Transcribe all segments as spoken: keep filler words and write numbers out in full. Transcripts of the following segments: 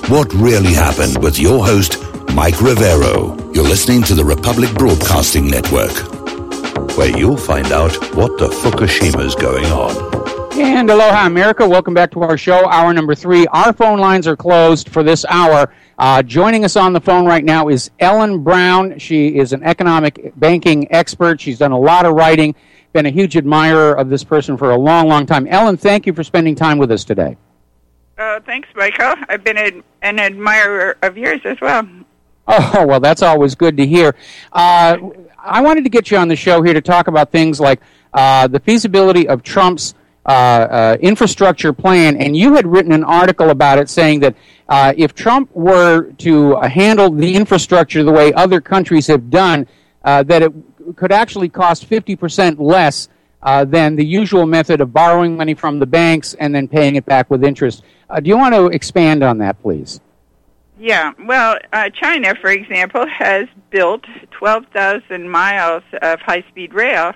What really happened with your host, Mike Rivero. You're listening to the Republic Broadcasting Network, where you'll find out what the Fukushima's going on. And aloha, America. Welcome back to our show, hour number three. Our phone lines are closed for this hour. Uh, joining us on the phone right now is Ellen Brown. She is an economic banking expert. She's done a lot of writing, been a huge admirer of this person for a long, long time. Ellen, thank you for spending time with us today. Uh, thanks, Michael. I've been an, an admirer of yours as well. Oh, well, that's always good to hear. Uh, I wanted to get you on the show here to talk about things like uh, the feasibility of Trump's uh, uh, infrastructure plan, and you had written an article about it saying that uh, if Trump were to uh, handle the infrastructure the way other countries have done, uh, that it could actually cost fifty percent less uh, than the usual method of borrowing money from the banks and then paying it back with interest. Uh, do you want to expand on that, please? Yeah, well, uh, China, for example, has built twelve thousand miles of high-speed rail,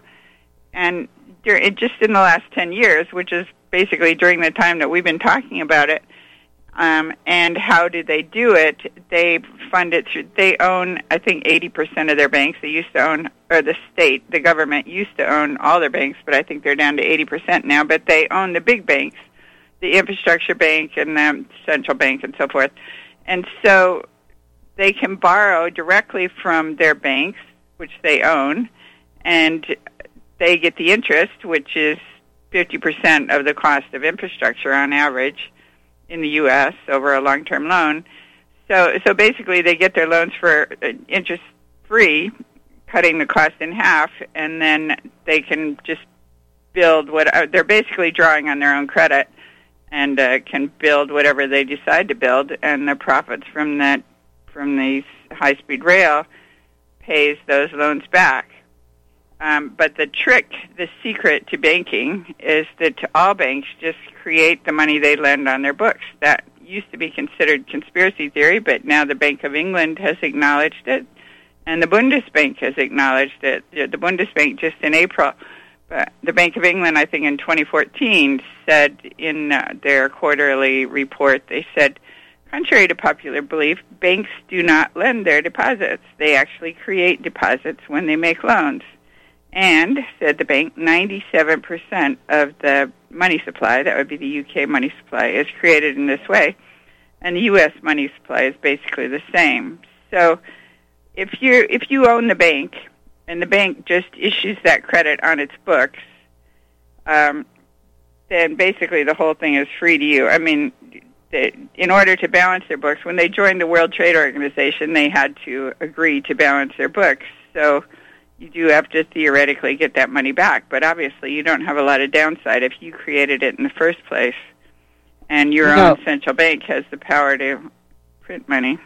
and dur- just in the last ten years, which is basically during the time that we've been talking about it. Um, and how do they do it? They fund it through, they own, I think, eighty percent of their banks. They used to own, or the state, the government used to own all their banks, but I think they're down to eighty percent now, but they own the big banks, the infrastructure bank and the central bank and so forth. And so they can borrow directly from their banks, which they own, and they get the interest, which is fifty percent of the cost of infrastructure on average in the U S over a long-term loan. So so basically they get their loans for interest-free, cutting the cost in half, and then they can just build what they're basically drawing on their own credit and uh, can build whatever they decide to build, and the profits from that, from these high-speed rail, pays those loans back. Um, but the trick, the secret to banking, is that all banks just create the money they lend on their books. That used to be considered conspiracy theory, but now the Bank of England has acknowledged it, and the Bundesbank has acknowledged it. The Bundesbank just in April. But the Bank of England, I think in twenty fourteen, said in uh, their quarterly report, they said, contrary to popular belief, banks do not lend their deposits. They actually create deposits when they make loans. And, said the bank, ninety-seven percent of the money supply, that would be the U K money supply, is created in this way. And the U S money supply is basically the same. So if you if you own the bank, and the bank just issues that credit on its books, um, then basically the whole thing is free to you. I mean, they, in order to balance their books, when they joined the World Trade Organization, they had to agree to balance their books. So you do have to theoretically get that money back, but obviously you don't have a lot of downside if you created it in the first place, and your no. own central bank has the power to print money.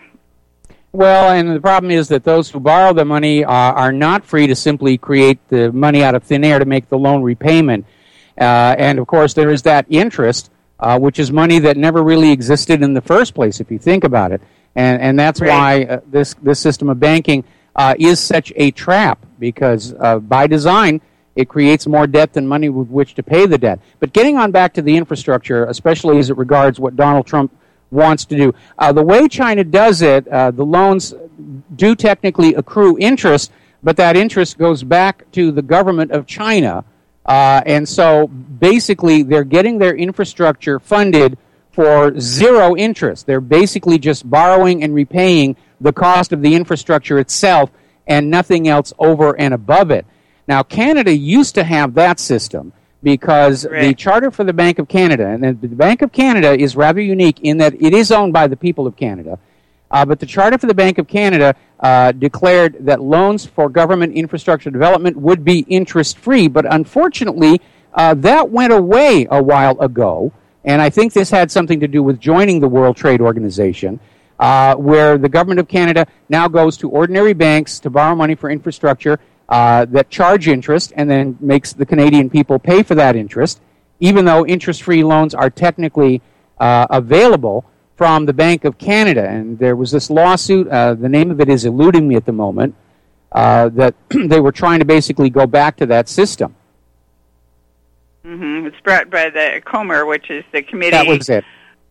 Well, and the problem is that those who borrow the money uh, are not free to simply create the money out of thin air to make the loan repayment. Uh, and, of course, there is that interest, uh, which is money that never really existed in the first place, if you think about it. And, and that's right. why uh, this, this system of banking uh, is such a trap, because uh, by design, it creates more debt than money with which to pay the debt. But getting on back to the infrastructure, especially as it regards what Donald Trump wants to do. Uh, the way China does it, uh, the loans do technically accrue interest, but that interest goes back to the government of China. Uh, and so basically they're getting their infrastructure funded for zero interest. They're basically just borrowing and repaying the cost of the infrastructure itself and nothing else over and above it. Now, Canada used to have that system, because right. the charter for the Bank of Canada, and the Bank of Canada is rather unique in that it is owned by the people of Canada, uh, but the charter for the Bank of Canada uh, declared that loans for government infrastructure development would be interest-free, but unfortunately, uh, that went away a while ago, and I think this had something to do with joining the World Trade Organization, uh, where the government of Canada now goes to ordinary banks to borrow money for infrastructure, Uh, that charge interest and then makes the Canadian people pay for that interest, even though interest-free loans are technically uh, available from the Bank of Canada. And there was this lawsuit, uh, the name of it is eluding me at the moment, uh, that they were trying to basically go back to that system. Mm-hmm. It's brought by the Comer, which is the committee. That was it.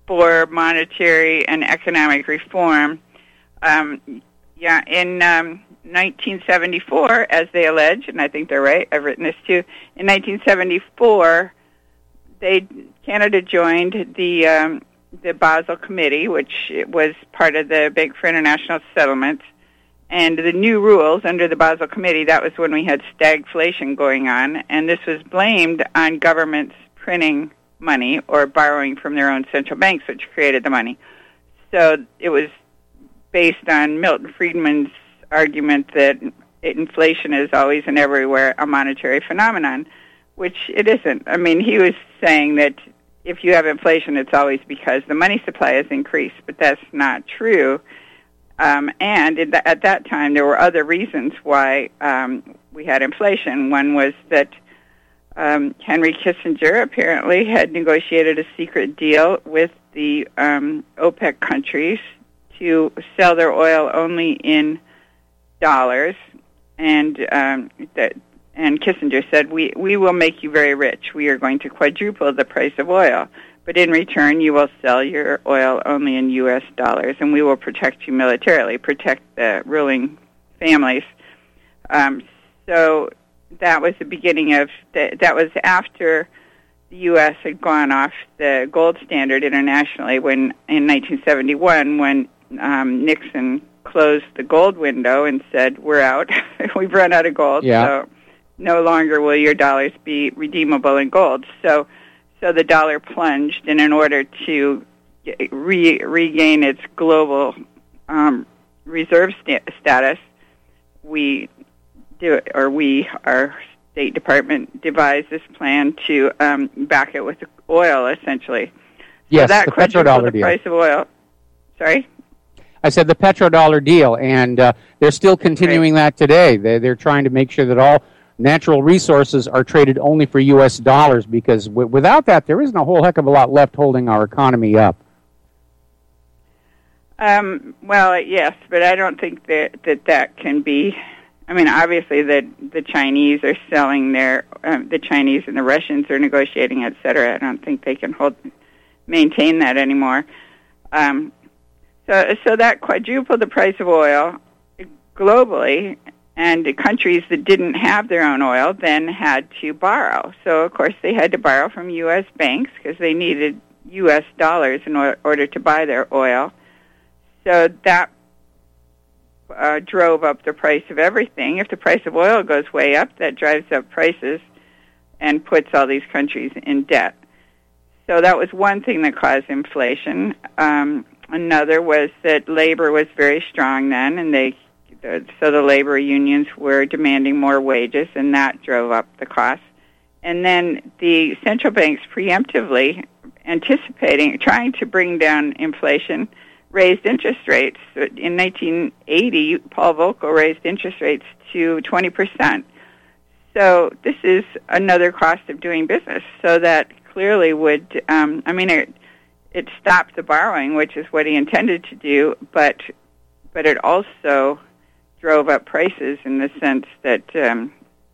for monetary and economic reform. Um, yeah, in um, nineteen seventy-four, as they allege, and I think they're right, I've written this too, in nineteen seventy-four, they Canada joined the um, the Basel Committee, which was part of the Bank for International Settlements, and the new rules under the Basel Committee, that was when we had stagflation going on, and this was blamed on governments printing money or borrowing from their own central banks, which created the money. So it was based on Milton Friedman's argument that inflation is always and everywhere a monetary phenomenon, which it isn't. I mean, he was saying that if you have inflation, it's always because the money supply has increased, but that's not true. Um, and in the, at that time, there were other reasons why um, we had inflation. One was that um, Henry Kissinger apparently had negotiated a secret deal with the um, OPEC countries to sell their oil only in dollars, and um, that and Kissinger said, we, we will make you very rich. We are going to quadruple the price of oil, but in return you will sell your oil only in U S dollars, and we will protect you militarily, protect the ruling families. Um, so that was the beginning of, the, that was after the U S had gone off the gold standard internationally when in nineteen seventy-one when um, Nixon closed the gold window and said, we're out. We've run out of gold, yeah. so no longer will your dollars be redeemable in gold. So so the dollar plunged, and in order to re- regain its global um, reserve sta- status, we do, or we, our State Department, devised this plan to um, back it with oil, essentially. Yes, so that the quadrupled petrodollar the deal. price of oil. Sorry? I said the petrodollar deal, and uh, they're still continuing right. that today. They're, they're trying to make sure that all natural resources are traded only for U S dollars, because w- without that, there isn't a whole heck of a lot left holding our economy up. Um, well, yes, but I don't think that that, that can be. I mean, obviously, the the Chinese are selling their um, the Chinese and the Russians are negotiating, et cetera. I don't think they can hold maintain that anymore. Um, so, so that quadrupled the price of oil globally, and the countries that didn't have their own oil then had to borrow. So, of course, they had to borrow from U S banks because they needed U S dollars in or- order to buy their oil. So that uh, drove up the price of everything. If the price of oil goes way up, that drives up prices and puts all these countries in debt. So that was one thing that caused inflation. Um, another was that labor was very strong then, and they so the labor unions were demanding more wages, and that drove up the cost. And then the central banks preemptively anticipating, trying to bring down inflation, raised interest rates. In nineteen eighty, Paul Volcker raised interest rates to twenty percent. So this is another cost of doing business. So that clearly would, um, I mean, it, it stopped the borrowing, which is what he intended to do, but but it also drove up prices in the sense that, um,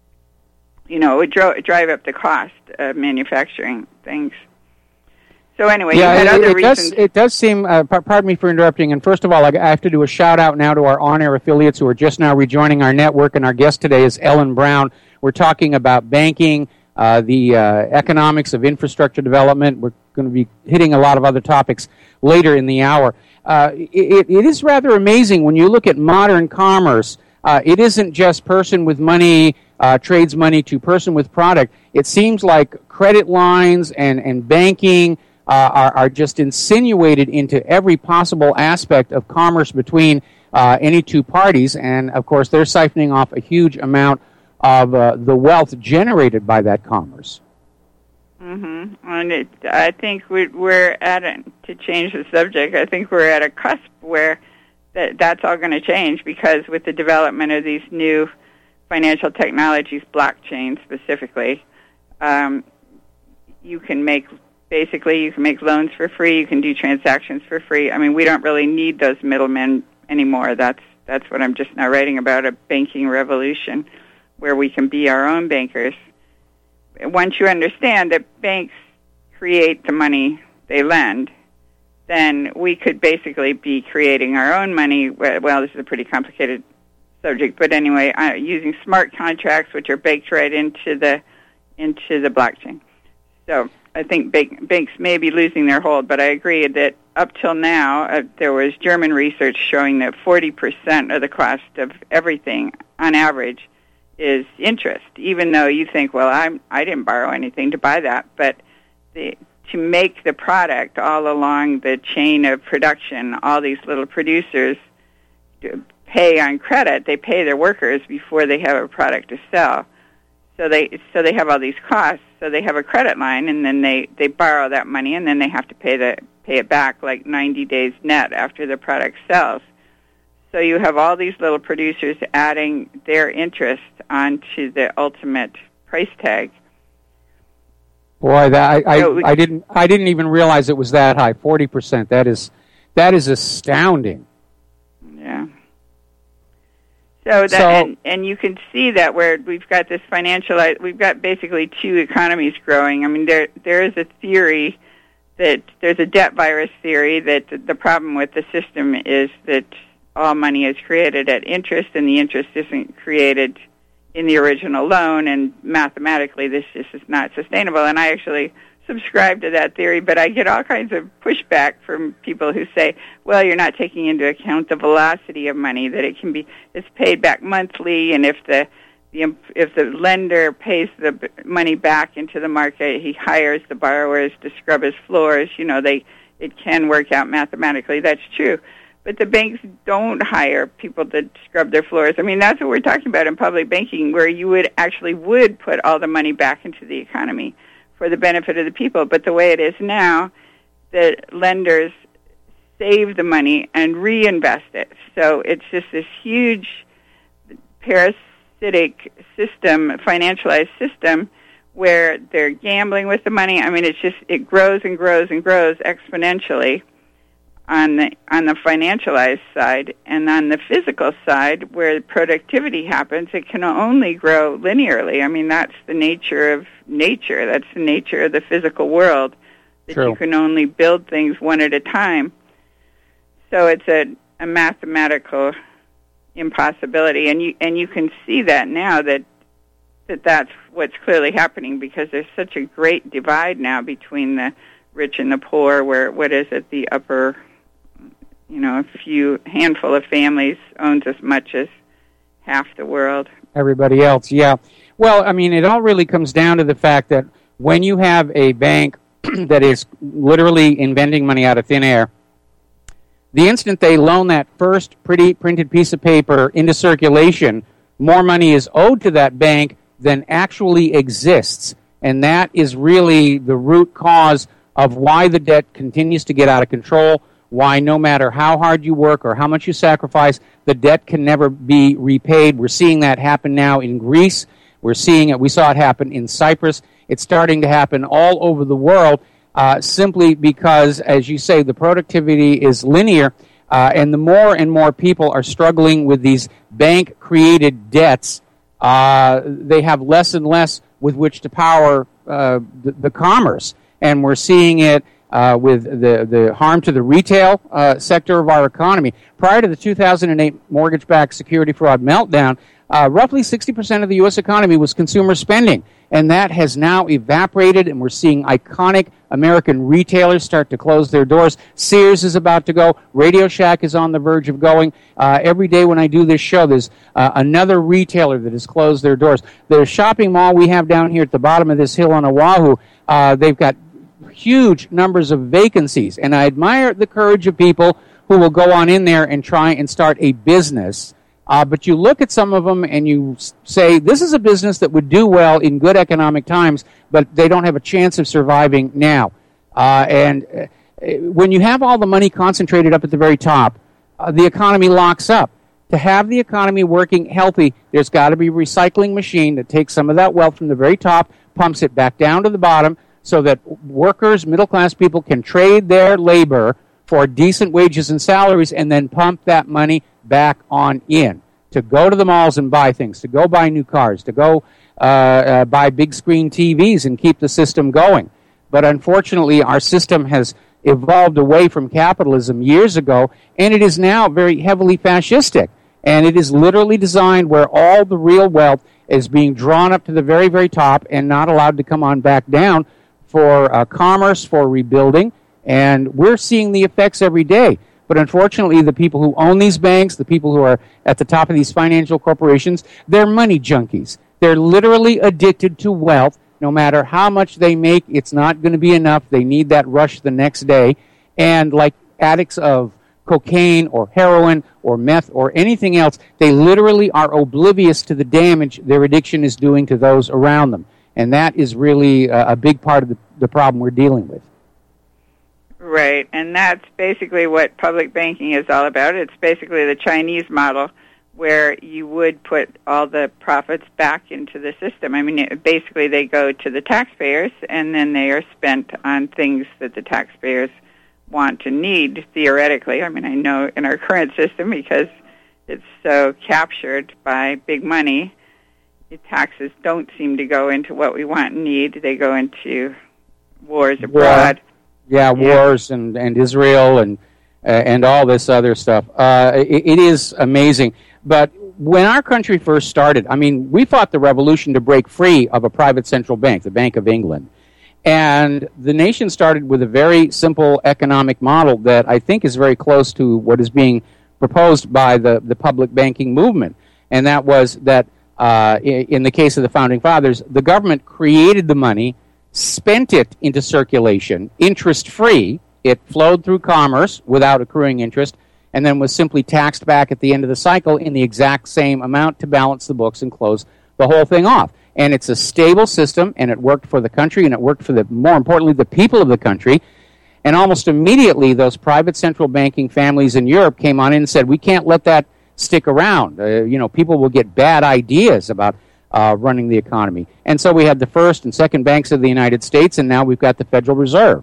you know, it would dro- drive up the cost of manufacturing things. So anyway, yeah, you had it, other it reasons. Does, it does seem, uh, p- pardon me for interrupting, and first of all, I have to do a shout-out now to our on-air affiliates who are just now rejoining our network, and our guest today is Ellen Brown. We're talking about banking, uh, the uh, economics of infrastructure development. We're going to be hitting a lot of other topics later in the hour. Uh, it, it is rather amazing when you look at modern commerce. Uh, it isn't just person with money uh, trades money to person with product. It seems like credit lines and, and banking uh, are, are just insinuated into every possible aspect of commerce between uh, any two parties. And, of course, they're siphoning off a huge amount of uh, the wealth generated by that commerce. Mm-hmm. And it, I think we, we're at a, to change the subject, I think we're at a cusp where that that's all going to change, because with the development of these new financial technologies, blockchain specifically, um, you can make, basically you can make loans for free, you can do transactions for free. I mean, we don't really need those middlemen anymore. That's that's what I'm just now writing about, a banking revolution where we can be our own bankers. Once you understand that banks create the money they lend, then we could basically be creating our own money. Well, this is a pretty complicated subject, but anyway, uh, using smart contracts, which are baked right into the into the blockchain. So I think bank, banks may be losing their hold, but I agree that up till now, uh, there was German research showing that forty percent of the cost of everything, on average, is interest. Even though you think, well, I'm I didn't borrow anything to buy that, but the to make the product all along the chain of production, all these little producers pay on credit. They pay their workers before they have a product to sell. So they so they have all these costs. So they have a credit line, and then they, they borrow that money, and then they have to pay the pay it back like ninety days net after the product sells. So you have all these little producers adding their interest onto the ultimate price tag. Boy, that I, I, I didn't I didn't even realize it was that high. Forty percent. That is that is astounding. Yeah. So that so, and, and you can see that where we've got this financial, we've got basically two economies growing. I mean, there there is a theory that there's a debt virus theory that the problem with the system is that all money is created at interest, and the interest isn't created in the original loan, and mathematically this just is not sustainable. And I actually subscribe to that theory, but I get all kinds of pushback from people who say, well, you're not taking into account the velocity of money, that it can be, it's paid back monthly, and if the, the if the lender pays the money back into the market, he hires the borrowers to scrub his floors, you know, they it can work out mathematically. That's true. But the banks don't hire people to scrub their floors. I mean, that's what we're talking about in public banking, where you would actually would put all the money back into the economy for the benefit of the people. But the way it is now, the lenders save the money and reinvest it. So it's just this huge parasitic system, financialized system, where they're gambling with the money. I mean, it's just, it grows and grows and grows exponentially on the on the financialized side. And on the physical side, where productivity happens, it can only grow linearly. I mean, that's the nature of nature. That's the nature of the physical world, that True. You can only build things one at a time. So it's a, a mathematical impossibility. And you and you can see that now, that that that's what's clearly happening, because there's such a great divide now between the rich and the poor, where, what is it, the upper, you know, a few handful of families owns as much as half the world. Everybody else, yeah. Well, I mean, it all really comes down to the fact that when you have a bank that is literally inventing money out of thin air, the instant they loan that first pretty printed piece of paper into circulation, more money is owed to that bank than actually exists. And that is really the root cause of why the debt continues to get out of control, why no matter how hard you work or how much you sacrifice, the debt can never be repaid. We're seeing that happen now in Greece. We're seeing it. We saw it happen in Cyprus. It's starting to happen all over the world, uh, simply because, as you say, the productivity is linear, uh, and the more and more people are struggling with these bank-created debts, uh, they have less and less with which to power uh, the, the commerce. And we're seeing it uh, with the, the harm to the retail uh, sector of our economy. Prior to the two thousand eight mortgage-backed security fraud meltdown, uh, roughly sixty percent of the U S economy was consumer spending. And that has now evaporated, and we're seeing iconic American retailers start to close their doors. Sears is about to go. Radio Shack is on the verge of going. Uh, every day when I do this show, there's uh, another retailer that has closed their doors. The shopping mall we have down here at the bottom of this hill on Oahu, uh, they've got huge numbers of vacancies. And I admire the courage of people who will go on in there and try and start a business. Uh, but you look at some of them and you say, this is a business that would do well in good economic times, but they don't have a chance of surviving now. Uh, and uh, when you have all the money concentrated up at the very top, uh, the economy locks up. To have the economy working healthy, there's got to be a recycling machine that takes some of that wealth from the very top, pumps it back down to the bottom, so that workers, middle-class people, can trade their labor for decent wages and salaries, and then pump that money back on in to go to the malls and buy things, to go buy new cars, to go uh, uh, buy big screen T Vs and keep the system going. But unfortunately, our system has evolved away from capitalism years ago, and it is now very heavily fascistic. And it is literally designed where all the real wealth is being drawn up to the very, very top and not allowed to come on back down for uh, commerce, for rebuilding. And we're seeing the effects every day. But unfortunately, the people who own these banks, the people who are at the top of these financial corporations, they're money junkies. They're literally addicted to wealth. No matter how much they make, it's not going to be enough. They need that rush the next day. And like addicts of cocaine or heroin or meth or anything else, they literally are oblivious to the damage their addiction is doing to those around them. And that is really a, a big part of the, the problem we're dealing with. Right, and that's basically what public banking is all about. It's basically the Chinese model where you would put all the profits back into the system. I mean, it, basically they go to the taxpayers, and then they are spent on things that the taxpayers want to need, theoretically. I mean, I know in our current system, because it's so captured by big money, the taxes don't seem to go into what we want and need. They go into wars abroad. Yeah. Yeah, yeah, wars and, and Israel and uh, and all this other stuff. Uh, it, it is amazing. But when our country first started, I mean, we fought the revolution to break free of a private central bank, the Bank of England. And the nation started with a very simple economic model that I think is very close to what is being proposed by the, the public banking movement. And that was that, uh, in, in the case of the Founding Fathers, the government created the money, spent it into circulation, interest-free. It flowed through commerce without accruing interest, and then was simply taxed back at the end of the cycle in the exact same amount to balance the books and close the whole thing off. And it's a stable system, and it worked for the country, and it worked for, the more importantly, the people of the country. And almost immediately, those private central banking families in Europe came on in and said, we can't let that stick around. Uh, you know, people will get bad ideas about Uh, running the economy. And so we had the first and second banks of the United States, and now we've got the Federal Reserve.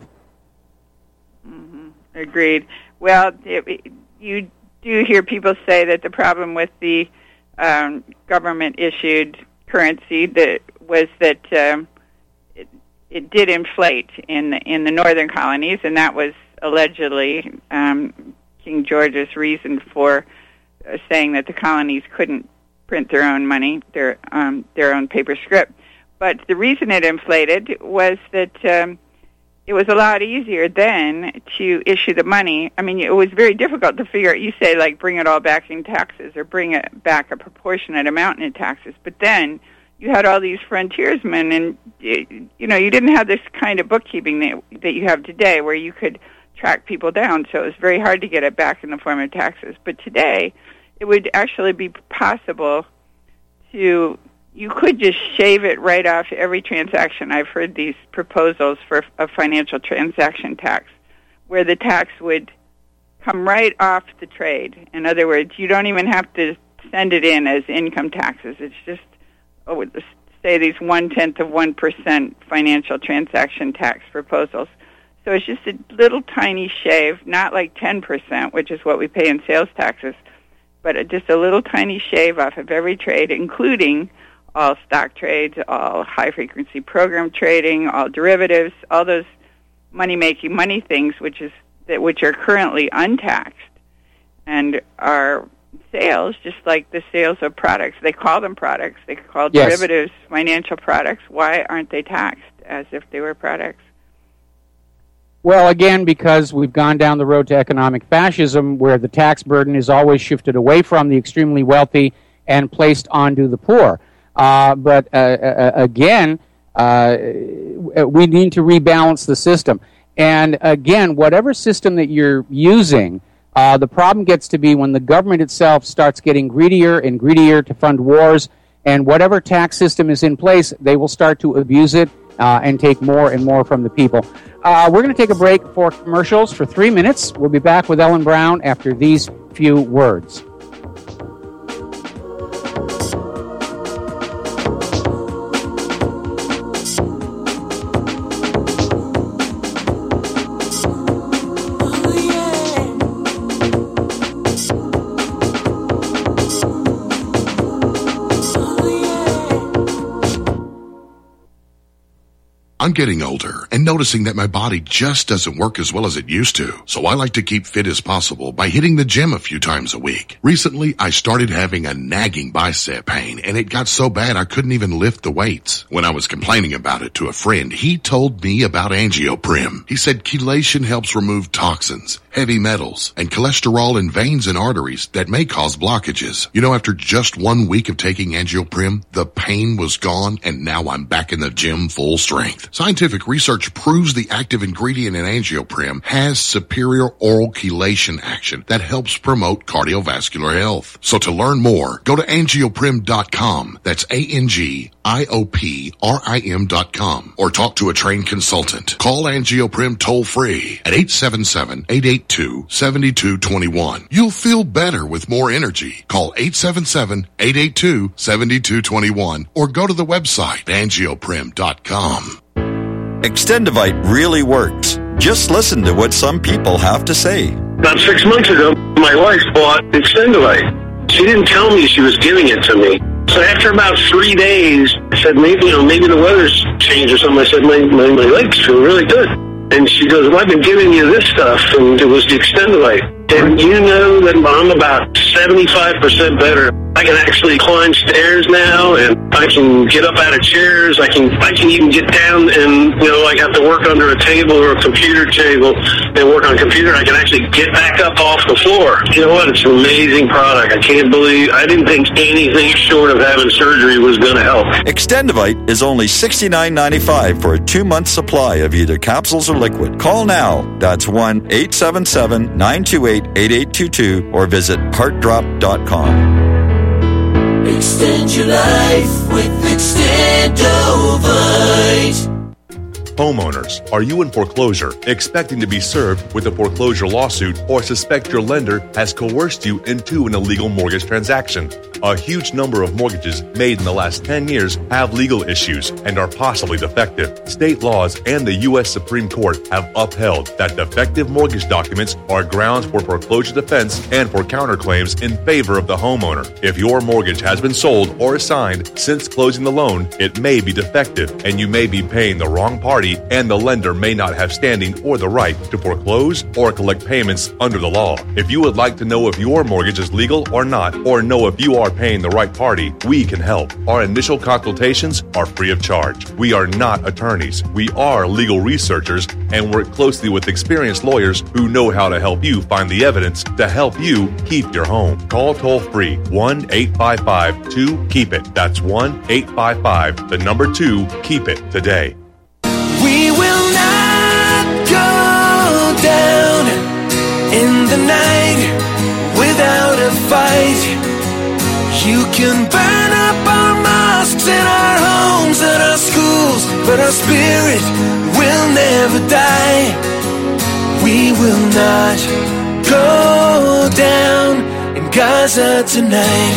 Mm-hmm. Agreed. Well, it, it, you do hear people say that the problem with the um, government-issued currency that was that um, it, it did inflate in the, in the northern colonies, and that was allegedly um, King George's reason for uh, saying that the colonies couldn't print their own money, their um, their own paper script. But the reason it inflated was that um, it was a lot easier then to issue the money. I mean, it was very difficult to figure out, you say, like, bring it all back in taxes or bring it back a proportionate amount in taxes. But then you had all these frontiersmen, and, you know, you didn't have this kind of bookkeeping that, that you have today where you could track people down, so it was very hard to get it back in the form of taxes. But today, it would actually be possible to, you could just shave it right off every transaction. I've heard these proposals for a financial transaction tax, where the tax would come right off the trade. In other words, you don't even have to send it in as income taxes. It's just, oh, say these one-tenth of one percent financial transaction tax proposals. So it's just a little tiny shave, not like ten percent, which is what we pay in sales taxes, but just a little tiny shave off of every trade, including all stock trades, all high-frequency program trading, all derivatives, all those money-making money things, which is that which are currently untaxed, and are sales, just like the sales of products. They call them products. They call yes. derivatives financial products. Why aren't they taxed as if they were products? Well, again, because we've gone down the road to economic fascism, where the tax burden is always shifted away from the extremely wealthy and placed onto the poor. Uh, but uh, uh, again, uh, we need to rebalance the system. And again, whatever system that you're using, uh, the problem gets to be when the government itself starts getting greedier and greedier to fund wars, and whatever tax system is in place, they will start to abuse it uh, and take more and more from the people. Uh, we're going to take a break for commercials for three minutes. We'll be back with Ellen Brown after these few words. I'm getting older and noticing that my body just doesn't work as well as it used to. So I like to keep fit as possible by hitting the gym a few times a week. Recently, I started having a nagging bicep pain, and it got so bad I couldn't even lift the weights. When I was complaining about it to a friend, he told me about Angioprim. He said chelation helps remove toxins, heavy metals, and cholesterol in veins and arteries that may cause blockages. You know, after just one week of taking Angioprim, the pain was gone, and now I'm back in the gym full strength. Scientific research proves the active ingredient in Angioprim has superior oral chelation action that helps promote cardiovascular health. So to learn more, go to angioprim dot com. That's A N G I O P R I M dot com. Or talk to a trained consultant. Call Angioprim toll free at eight seven seven, eight eight two, seven two two one. You'll feel better with more energy. Call eight seven seven, eight eight two, seven two two one or go to the website angioprim dot com. Extendivite really works. Just listen to what some people have to say. About six months ago, my wife bought Extendivite. She didn't tell me she was giving it to me. So after about three days, I said, maybe, you know, maybe the weather's changed or something. I said, my, my, my legs feel really good. And she goes, well, I've been giving you this stuff, and it was the Extendivite. And you know that I'm about seventy-five percent better. I can actually climb stairs now, and I can get up out of chairs. I can I can even get down and, you know, I have to work under a table or a computer table and work on a computer. I can actually get back up off the floor. You know what? It's an amazing product. I can't believe, I didn't think anything short of having surgery was going to help. Extendivite is only sixty-nine ninety-five for a two-month supply of either capsules or liquid. Call now. That's one eight seven seven, nine two eight, eight eight two two or visit heart drop dot com. Extend your life with Extendovite. Homeowners, are you in foreclosure, expecting to be served with a foreclosure lawsuit, or suspect your lender has coerced you into an illegal mortgage transaction? A huge number of mortgages made in the last ten years have legal issues and are possibly defective. State laws and the U S Supreme Court have upheld that defective mortgage documents are grounds for foreclosure defense and for counterclaims in favor of the homeowner. If your mortgage has been sold or assigned since closing the loan, it may be defective and you may be paying the wrong party, and the lender may not have standing or the right to foreclose or collect payments under the law. If you would like to know if your mortgage is legal or not, or know if you are paying the right party, we can help. Our initial consultations are free of charge. We are not attorneys. We are legal researchers and work closely with experienced lawyers who know how to help you find the evidence to help you keep your home. Call toll free one eight five five, two, keep it. That's one eight five five, the number two, keep it today. We will not go down in the night without a fight. You can burn up our mosques and our homes and our schools, but our spirit will never die. We will not go down in Gaza tonight.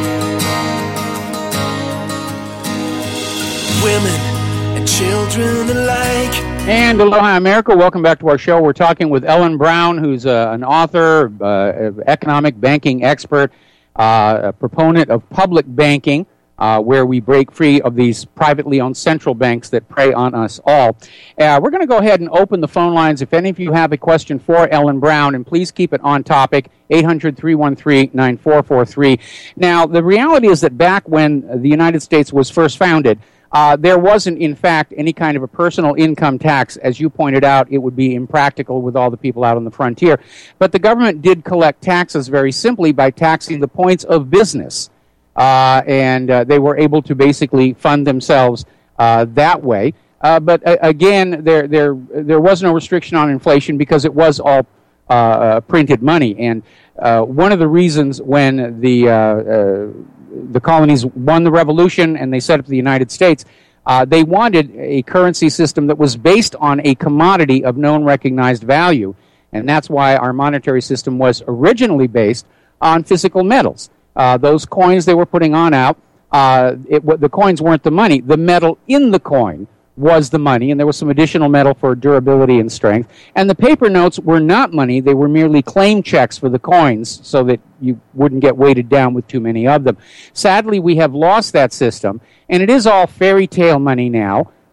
Women and children alike. And aloha, America. Welcome back to our show. We're talking with Ellen Brown, who's uh, an author, uh, economic banking expert, uh, a proponent of public banking, uh, where we break free of these privately owned central banks that prey on us all. Uh, we're going to go ahead and open the phone lines. If any of you have a question for Ellen Brown, and please keep it on topic, eight hundred, three one three, nine four four three. Now, the reality is that back when the United States was first founded, Uh, there wasn't, in fact, any kind of a personal income tax. As you pointed out, it would be impractical with all the people out on the frontier. But the government did collect taxes very simply by taxing the points of business. Uh, and uh, they were able to basically fund themselves uh, that way. Uh, but uh, again, there, there, there was no restriction on inflation because it was all uh, printed money. And uh, one of the reasons when the... Uh, uh, the colonies won the revolution and they set up the United States, uh, they wanted a currency system that was based on a commodity of known recognized value. And that's why our monetary system was originally based on physical metals. Uh, those coins they were putting on out, uh, it, the coins weren't the money. The metal in the coin was the money, and there was some additional metal for durability and strength. And the paper notes were not money. They were merely claim checks for the coins so that you wouldn't get weighted down with too many of them. Sadly, we have lost that system, and it is all fairy tale money now.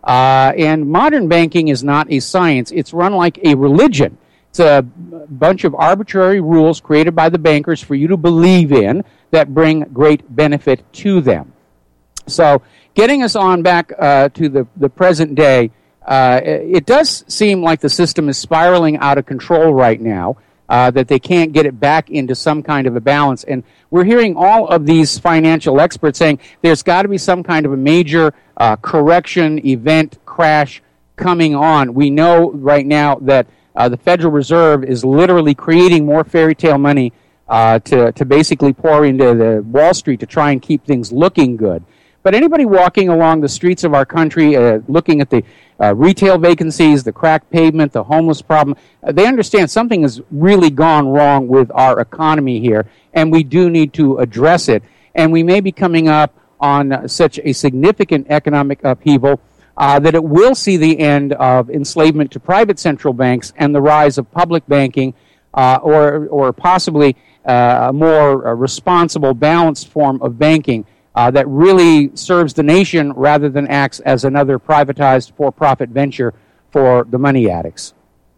Uh, and modern banking is not a science. It's run like a religion. It's a bunch of arbitrary rules created by the bankers for you to believe in that bring great benefit to them. So getting us on back uh, to the, the present day, uh, it does seem like the system is spiraling out of control right now, uh, that they can't get it back into some kind of a balance. And we're hearing all of these financial experts saying there's got to be some kind of a major uh, correction, event, crash coming on. We know right now that uh, the Federal Reserve is literally creating more fairy tale money uh, to, to basically pour into the Wall Street to try and keep things looking good. But anybody walking along the streets of our country, uh, looking at the uh, retail vacancies, the cracked pavement, the homeless problem, uh, they understand something has really gone wrong with our economy here, and we do need to address it. And we may be coming up on uh, such a significant economic upheaval uh, that it will see the end of enslavement to private central banks and the rise of public banking, uh, or, or possibly uh, a more uh, responsible, balanced form of banking Uh, that really serves the nation rather than acts as another privatized for-profit venture for the money addicts.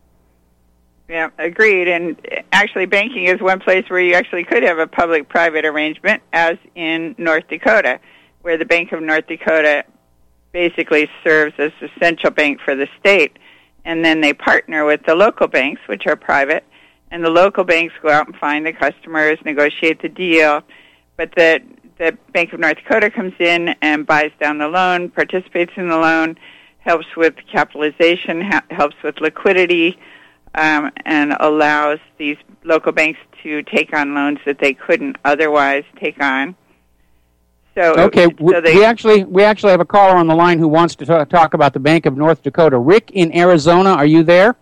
Yeah, agreed. And actually, banking is one place where you actually could have a public-private arrangement, as in North Dakota, where the Bank of North Dakota basically serves as the central bank for the state. And then they partner with the local banks, which are private, and the local banks go out and find the customers, negotiate the deal, but the the Bank of North Dakota comes in and buys down the loan, participates in the loan, helps with capitalization, ha- helps with liquidity, um, and allows these local banks to take on loans that they couldn't otherwise take on. So, okay, so they, we actually we actually have a caller on the line who wants to talk, talk about the Bank of North Dakota. Rick in Arizona, are you there?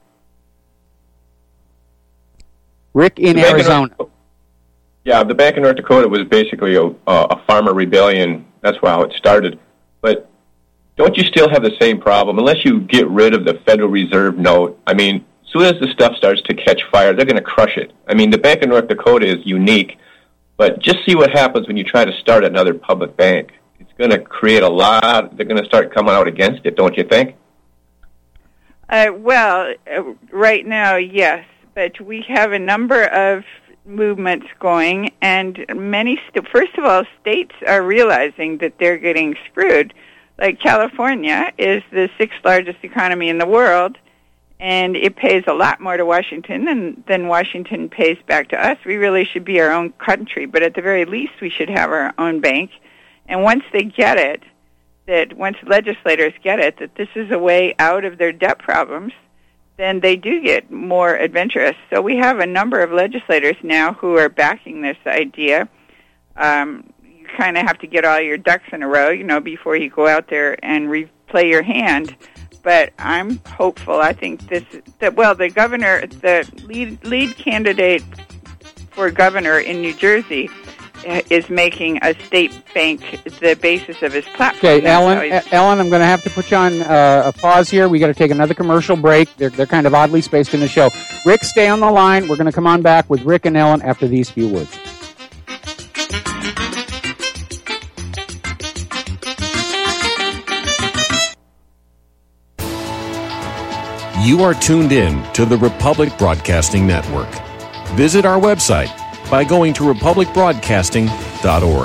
Rick in the Arizona. Yeah, the Bank of North Dakota was basically a, a farmer rebellion. That's how it started. But don't you still have the same problem? Unless you get rid of the Federal Reserve note, I mean, as soon as the stuff starts to catch fire, they're going to crush it. I mean, the Bank of North Dakota is unique, but just see what happens when you try to start another public bank. It's going to create a lot. They're going to start coming out against it, don't you think? Uh, well, uh, right now, yes. But we have a number of movements going, and many, st- first of all, states are realizing that they're getting screwed. Like California is the sixth largest economy in the world, and it pays a lot more to Washington than, than Washington pays back to us. We really should be our own country, but at the very least we should have our own bank. And once they get it, that once legislators get it, that this is a way out of their debt problems, then they do get more adventurous. So we have a number of legislators now who are backing this idea. Um, you kind of have to get all your ducks in a row, you know, before you go out there and re- play your hand. But I'm hopeful. I think this, that, well, the governor, the lead, lead candidate for governor in New Jersey is making a state bank the basis of his platform. Okay, Ellen, Ellen, I'm going to have to put you on uh, a pause here. We got to take another commercial break. They're, they're kind of oddly spaced in the show. Rick, stay on the line. We're going to come on back with Rick and Ellen after these few words. You are tuned in to the Republic Broadcasting Network. Visit our website by going to republic broadcasting dot org.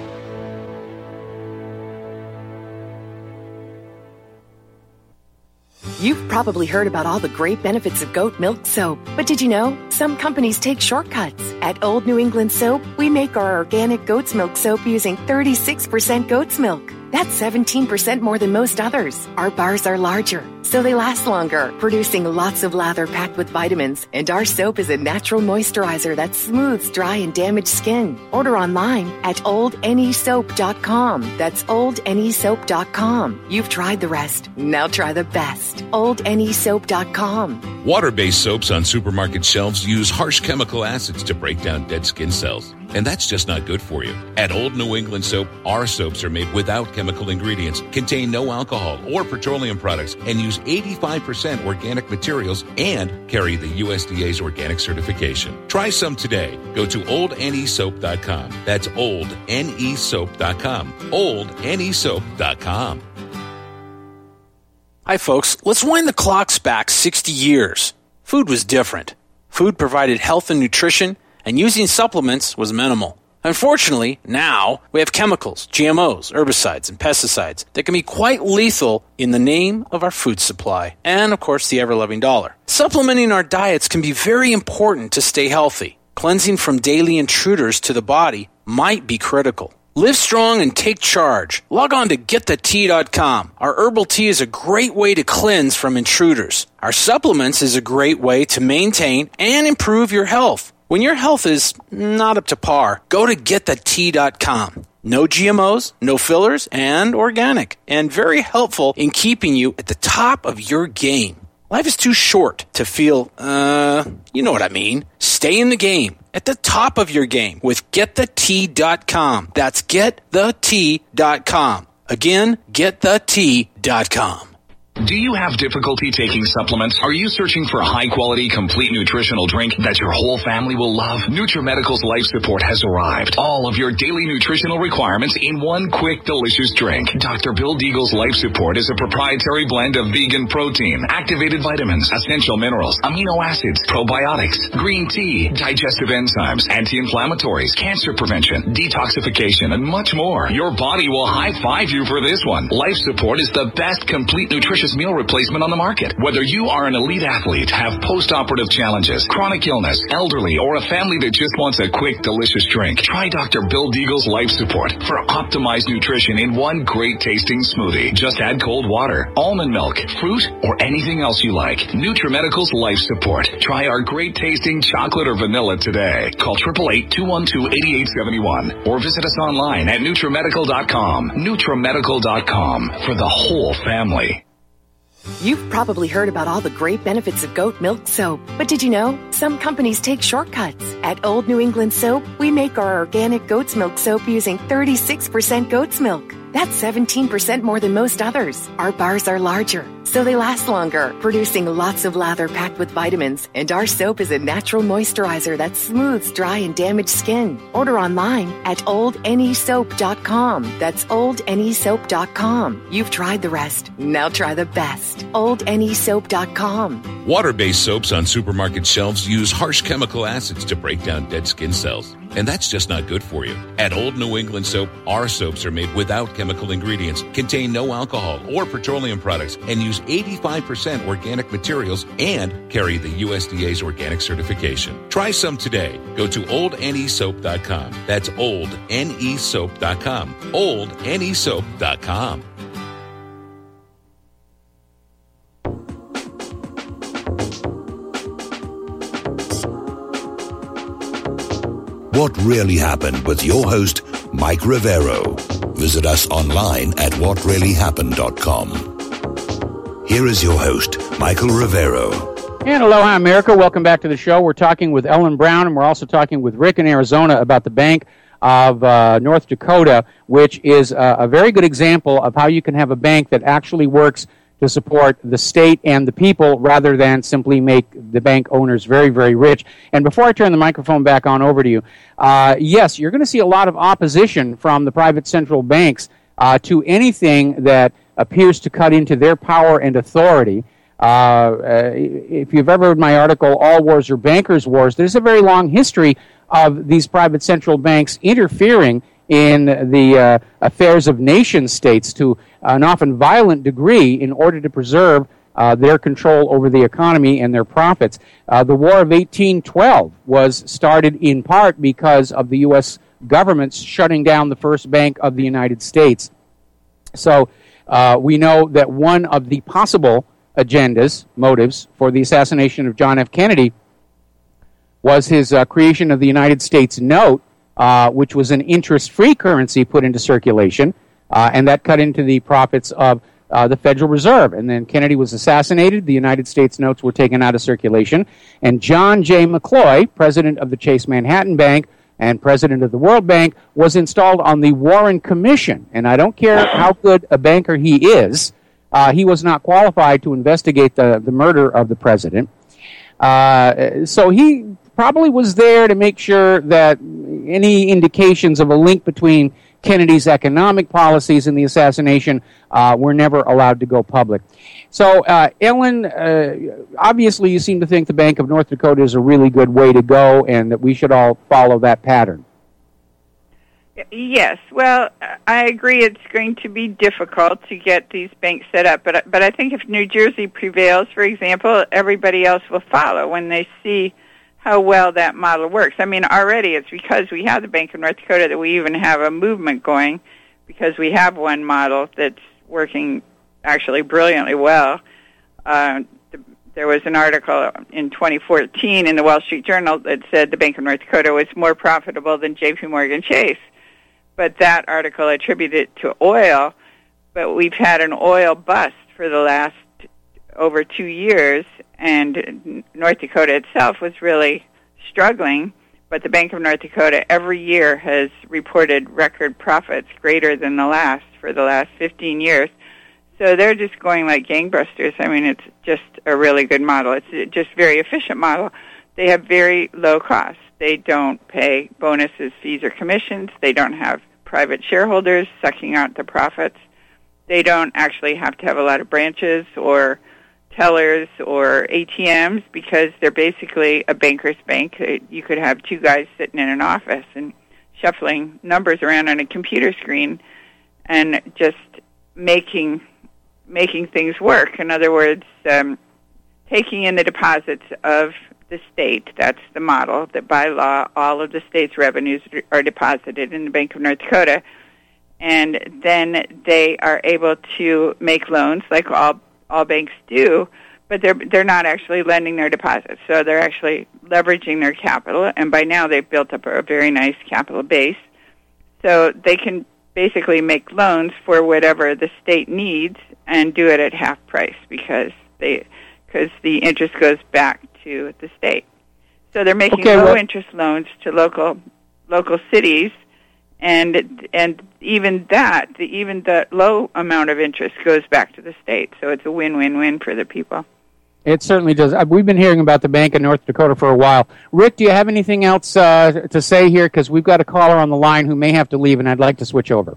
You've probably heard about all the great benefits of goat milk soap, but did you know some companies take shortcuts? At Old New England Soap, we make our organic goat's milk soap using thirty-six percent goat's milk. That's seventeen percent more than most others. Our bars are larger, so they last longer, producing lots of lather packed with vitamins. And our soap is a natural moisturizer that smooths dry and damaged skin. Order online at old n e soap dot com. That's old n e soap dot com. You've tried the rest. Now try the best. old n e soap dot com. Water-based soaps on supermarket shelves use harsh chemical acids to break down dead skin cells. And that's just not good for you. At Old New England Soap, our soaps are made without chemical ingredients, contain no alcohol or petroleum products, and use eighty-five percent organic materials and carry the U S D A's organic certification. Try some today. Go to old n e soap dot com. That's old n e soap dot com. old n e soap dot com. Hi, folks. Let's wind the clocks back sixty years. Food was different. Food provided health and nutrition, and using supplements was minimal. Unfortunately, now we have chemicals, G M Os, herbicides, and pesticides that can be quite lethal in the name of our food supply, and, of course, the ever-loving dollar. Supplementing our diets can be very important to stay healthy. Cleansing from daily intruders to the body might be critical. Live strong and take charge. Log on to get the tea dot com. Our herbal tea is a great way to cleanse from intruders. Our supplements is a great way to maintain and improve your health. When your health is not up to par, go to get the tea dot com. No G M Os, no fillers, and organic. And very helpful in keeping you at the top of your game. Life is too short to feel, uh, you know what I mean. Stay in the game, at the top of your game with get the tea dot com. That's get the tea dot com. Again, get the tea dot com. Do you have difficulty taking supplements? Are you searching for a high-quality, complete nutritional drink that your whole family will love? NutriMedical's Life Support has arrived. All of your daily nutritional requirements in one quick, delicious drink. Doctor Bill Deagle's Life Support is a proprietary blend of vegan protein, activated vitamins, essential minerals, amino acids, probiotics, green tea, digestive enzymes, anti-inflammatories, cancer prevention, detoxification, and much more. Your body will high-five you for this one. Life Support is the best complete nutrition meal replacement on the market. Whether you are an elite athlete, have post-operative challenges, chronic illness, elderly, or a family that just wants a quick, delicious drink, try Doctor Bill Deagle's Life Support for optimized nutrition in one great tasting smoothie. Just add cold water, almond milk, fruit, or anything else you like. NutriMedical's Life Support. Try our great tasting chocolate or vanilla today. Call eight eight eight, two one two, eight eight seven one or visit us online at NutriMedical dot com. NutriMedical dot com for the whole family. You've probably heard about all the great benefits of goat milk soap, but did you know some companies take shortcuts? At Old New England Soap, we make our organic goat's milk soap using thirty-six percent goat's milk. That's seventeen percent more than most others. Our bars are larger, so they last longer, producing lots of lather packed with vitamins. And our soap is a natural moisturizer that smooths dry and damaged skin. Order online at old n e soap dot com. That's old n e soap dot com. You've tried the rest. Now try the best. old n e soap dot com. Water-based soaps on supermarket shelves use harsh chemical acids to break down dead skin cells. And that's just not good for you. At Old New England Soap, our soaps are made without chemical ingredients, contain no alcohol or petroleum products, and use eighty-five percent organic materials and carry the U S D A's organic certification. Try some today. Go to old n e soap dot com. That's old n e soap dot com. old n e soap dot com. What Really Happened with your host, Mike Rivero. Visit us online at what really happened dot com. Here is your host, Michael Rivero. And aloha, America. Welcome back to the show. We're talking with Ellen Brown, and we're also talking with Rick in Arizona about the Bank of uh, North Dakota, which is uh, a very good example of how you can have a bank that actually works to support the state and the people rather than simply make the bank owners very, very rich. And before I turn the microphone back on over to you, uh, yes, you're going to see a lot of opposition from the private central banks uh, to anything that appears to cut into their power and authority. Uh, uh, if you've ever read my article, All Wars Are Bankers' Wars, there's a very long history of these private central banks interfering in the uh, affairs of nation states to an often violent degree in order to preserve uh, their control over the economy and their profits. Uh, the War of eighteen twelve was started in part because of the U S government shutting down the first bank of the United States. So uh, we know that one of the possible agendas, motives, for the assassination of John F. Kennedy was his uh, creation of the United States note, Uh, which was an interest-free currency put into circulation, uh, and that cut into the profits of uh, the Federal Reserve. And then Kennedy was assassinated, the United States notes were taken out of circulation, and John J. McCloy, president of the Chase Manhattan Bank and president of the World Bank, was installed on the Warren Commission. And I don't care how good a banker he is, uh, he was not qualified to investigate the, the murder of the president. Uh, so he probably was there to make sure that any indications of a link between Kennedy's economic policies in the assassination uh, were never allowed to go public. So, uh, Ellen, uh, obviously you seem to think the Bank of North Dakota is a really good way to go and that we should all follow that pattern. Yes, well, I agree it's going to be difficult to get these banks set up, but but I think if New Jersey prevails, for example, everybody else will follow when they see how well that model works. I mean, already it's because we have the Bank of North Dakota that we even have a movement going, because we have one model that's working actually brilliantly well. Uh, the, there was an article in twenty fourteen in the Wall Street Journal that said the Bank of North Dakota was more profitable than J P Morgan Chase. But that article attributed it to oil, but we've had an oil bust for the last over two years, and North Dakota itself was really struggling, but the Bank of North Dakota every year has reported record profits greater than the last for the last fifteen years. So they're just going like gangbusters. I mean, it's just a really good model. It's just a very efficient model. They have very low costs. They don't pay bonuses, fees, or commissions. They don't have private shareholders sucking out the profits. They don't actually have to have a lot of branches or tellers or A T Ms because they're basically a banker's bank. You could have two guys sitting in an office and shuffling numbers around on a computer screen and just making making things work. In other words, um, taking in the deposits of the state. That's the model, that by law all of the state's revenues are deposited in the Bank of North Dakota, and then they are able to make loans like all all banks do, but they're they're not actually lending their deposits. So they're actually leveraging their capital, and by now they've built up a very nice capital base. So they can basically make loans for whatever the state needs and do it at half price because they because the interest goes back to the state. So they're making okay, low well, interest loans to local local cities, and and even that, the, even the low amount of interest goes back to the state. So it's a win-win-win for the people. It certainly does. We've been hearing about the Bank of North Dakota for a while. Rick, do you have anything else uh, to say here? Because we've got a caller on the line who may have to leave, and I'd like to switch over.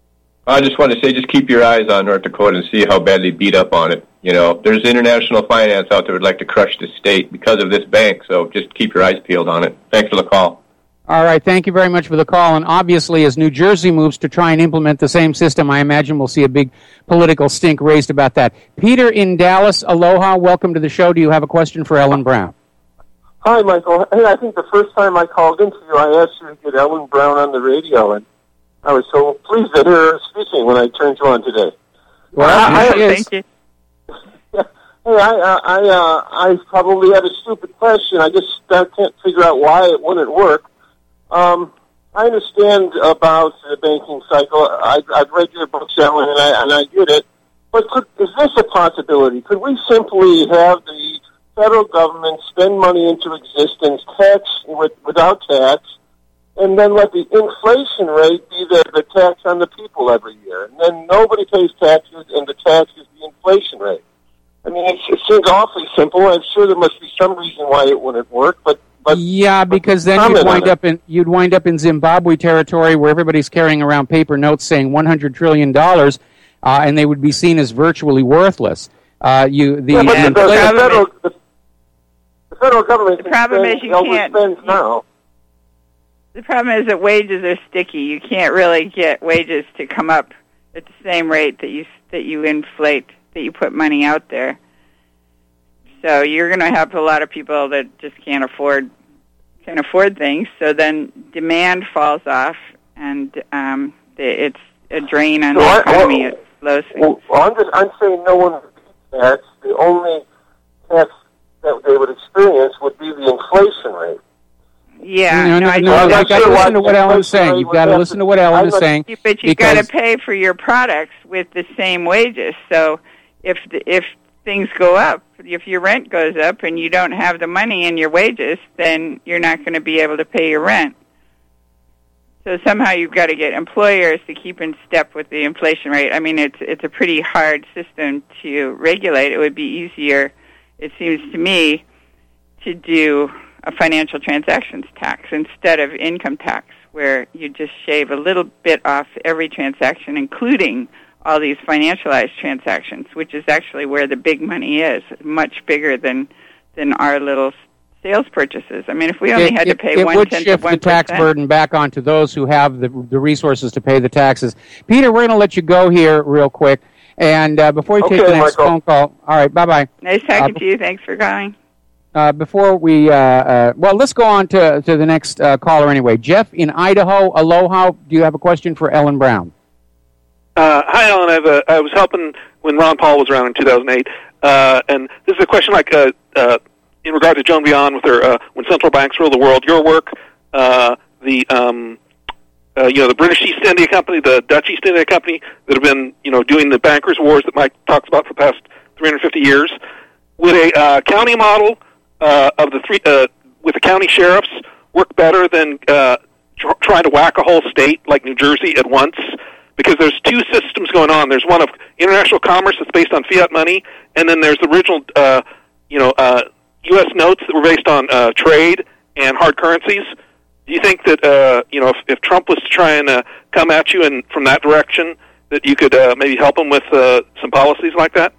I just want to say, just keep your eyes on North Dakota and see how badly beat up on it. You know, there's international finance out there who'd like to crush the state because of this bank, so just keep your eyes peeled on it. Thanks for the call. All right, thank you very much for the call. And obviously, as New Jersey moves to try and implement the same system, I imagine we'll see a big political stink raised about that. Peter in Dallas, aloha, welcome to the show. Do you have a question for Ellen Brown? Hi, Michael. Hey, I think the first time I called into you, I asked you to get Ellen Brown on the radio, and I was so pleased that her speaking when I turned you on today. Well, I, I, thank you. Yeah, hey, I, uh, I, uh, I probably had a stupid question. I just uh, can't figure out why it wouldn't work. Um, I understand about the banking cycle. I, I've read your books, Ellen, and I, and I get it. But could, is this a possibility? Could we simply have the federal government spend money into existence, tax with, without tax, and then let the inflation rate be the, the tax on the people every year? And then nobody pays taxes, and the tax is the inflation rate. I mean, it, it seems awfully simple. I'm sure there must be some reason why it wouldn't work, but But, yeah, because then you'd wind up in you'd wind up in Zimbabwe territory where everybody's carrying around paper notes saying one hundred trillion dollars, uh, and they would be seen as virtually worthless. Uh, you the, yeah, but the, the, the, federal, the, the federal government the problem spend, is you overspends can't, now. The problem is that wages are sticky. You can't really get wages to come up at the same rate that you that you inflate, that you put money out there. So you're going to have a lot of people that just can't afford can afford things. So then demand falls off, and um, it's a drain on so the I, economy. well, it slows things. Well, I'm, just, I'm saying no one would pay tax. The only tax that they would experience would be the inflation rate. Yeah, no, no, no, I no, don't no, know. you've got to listen to what Ellen's saying. You've got to listen to what Ellen is saying. But you've got to pay for your products with the same wages. So if the, if things go up, if your rent goes up and you don't have the money in your wages, then you're not going to be able to pay your rent. So somehow you've got to get employers to keep in step with the inflation rate. I mean, it's it's a pretty hard system to regulate. It would be easier, it seems to me, to do a financial transactions tax instead of income tax, where you just shave a little bit off every transaction, including all these financialized transactions, which is actually where the big money is, much bigger than than our little sales purchases. I mean, if we only it, had it, to pay it one would tenth shift of one the tax percent. burden back onto those who have the, the resources to pay the taxes. Peter, we're going to let you go here real quick. And uh, before you Okay, take the next Michael. phone call, all right, bye-bye. Nice talking Uh, to you. Thanks for calling. Uh, before we, uh, uh, well, let's go on to, to the next uh, caller anyway. Jeff in Idaho, aloha. Do you have a question for Ellen Brown? Uh, hi, Ellen. I, have a, I was helping when Ron Paul was around in two thousand eight, uh, and this is a question like uh, uh, in regard to Joan Beyond with her uh, when central banks rule the world. Your work, uh, the um, uh, you know the British East India Company, the Dutch East India Company that have been you know doing the bankers' wars that Mike talks about for the past three hundred fifty years. Would a uh, county model uh, of the three uh, with the county sheriffs work better than uh, tr- trying to whack a whole state like New Jersey at once? Because there's two systems going on. There's one of international commerce that's based on fiat money, and then there's the original, uh, you know, uh, U S notes that were based on uh, trade and hard currencies. Do you think that, uh, you know, if, if Trump was to try and uh, come at you and from that direction, that you could uh, maybe help him with uh, some policies like that?